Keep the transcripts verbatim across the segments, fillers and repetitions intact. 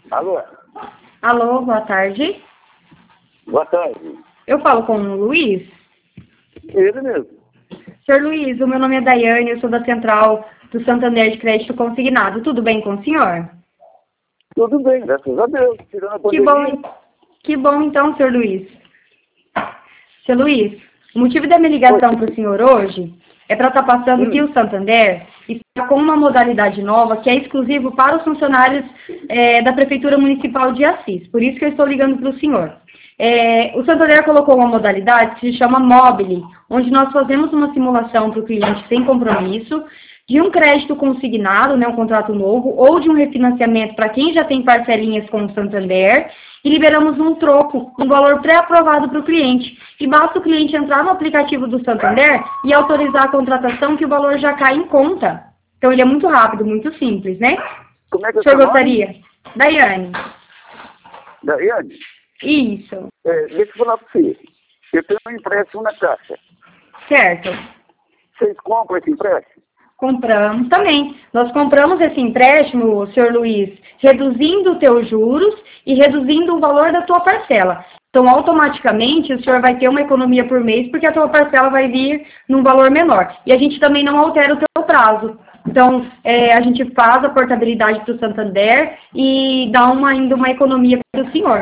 Alô? Alô, boa tarde. Boa tarde. Eu falo com o Luiz? Ele mesmo. Senhor Luiz, o meu nome é Daiane, eu sou da Central do Santander de Crédito Consignado. Tudo bem com o senhor? Tudo bem, graças a Deus. Tirando a Que pandemia. bom, que bom então, senhor Luiz. Senhor Luiz, o motivo da minha ligação para o senhor hoje é para estar passando Hum. que o Santander está com uma modalidade nova que é exclusivo para os funcionários é, da Prefeitura Municipal de Assis. Por isso que eu estou ligando para o senhor. É, o Santander colocou uma modalidade que se chama Mobile, onde nós fazemos uma simulação para o cliente sem compromisso, de um crédito consignado, né, um contrato novo, ou de um refinanciamento para quem já tem parcelinhas com o Santander, e liberamos um troco, um valor pré-aprovado para o cliente. E basta o cliente entrar no aplicativo do Santander e autorizar a contratação que o valor já cai em conta. Então ele é muito rápido, muito simples, né? Como é que O eu senhor chamo? gostaria? Daiane. Daiane, Isso. é, deixa eu falar para você. Eu tenho um empréstimo na Caixa. Certo. Vocês compram esse empréstimo? Compramos também. Nós compramos esse empréstimo, senhor Luiz, reduzindo os teus juros e reduzindo o valor da tua parcela. Então, automaticamente, o senhor vai ter uma economia por mês, porque a tua parcela vai vir num valor menor. E a gente também não altera o teu prazo. Então, é, a gente faz a portabilidade para o Santander e dá uma, ainda uma economia para o senhor.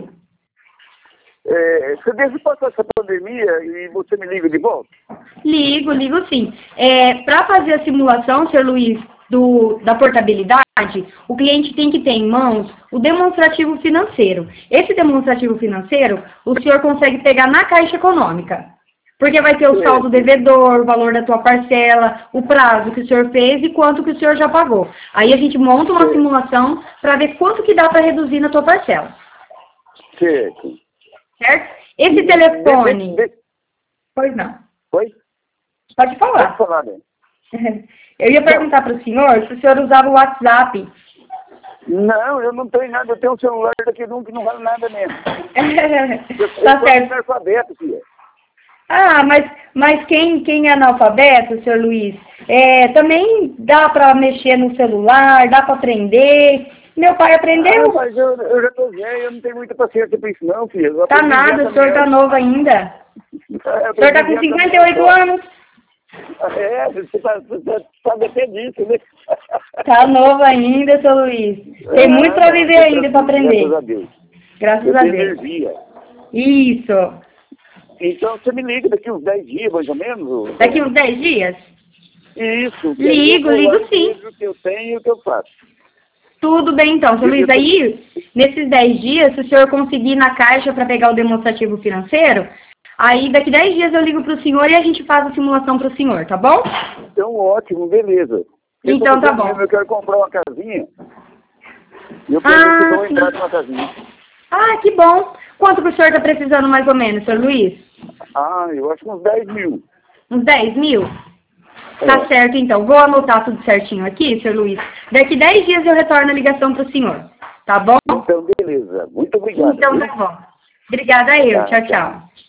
É, você deixa passar essa pandemia e você me liga de volta? Ligo, ligo sim. É, para fazer a simulação, senhor Luiz, do, da portabilidade, o cliente tem que ter em mãos o demonstrativo financeiro. Esse demonstrativo financeiro, o senhor consegue pegar na Caixa Econômica. Porque vai ter o saldo devedor, o valor da tua parcela, o prazo que o senhor fez e quanto que o senhor já pagou. Aí a gente monta uma simulação para ver quanto que dá para reduzir na tua parcela. Certo. Certo? Esse telefone... De, de, de... Pois não. Oi? Pode falar. Pode falar, né? Eu ia perguntar para o senhor se o senhor usava o WhatsApp. Não, eu não tenho nada. Eu tenho um celular daqui de um que não vale nada mesmo. eu, Tá eu certo. sou analfabeto, filha. Ah, mas, mas quem, quem é analfabeto, senhor Luiz, é, também dá para mexer no celular, dá para aprender. Meu pai aprendeu. Ah, mas eu, eu já tô velho, eu não tenho muita paciência para isso não, filha. Eu Tá aprendi nada, o senhor tá novo ainda. Eu O senhor tá com cinquenta e oito anos. É, você tá, você sabe até disso, né? Tá novo ainda, seu Luiz. Tem muito para viver ainda para aprender. Graças a Deus. Graças eu a tenho Deus. energia. Isso. Então você me liga daqui uns dez dias, mais ou menos? Daqui uns dez dias? Isso. Ligo, ligo sim. O que eu tenho e o que eu faço. Tudo bem então, seu Luiz. Aí, nesses dez dias, se o senhor conseguir ir na Caixa para pegar o demonstrativo financeiro, aí daqui dez dias eu ligo para o senhor e a gente faz a simulação para o senhor, tá bom? Então, ótimo, beleza. Eu então tá bom. Eu quero comprar uma casinha. E eu ah, quero que eu vou entrar numa casinha. Ah, que bom. Quanto que o senhor está precisando mais ou menos, senhor Luiz? Ah, eu acho que uns dez mil. Uns dez mil? É. Tá certo, então. Vou anotar tudo certinho aqui, senhor Luiz. Daqui dez dias eu retorno a ligação para o senhor. Tá bom? Então, beleza. Muito obrigado. Então tá bom. Obrigada eu. Tá, tchau, tchau. tchau.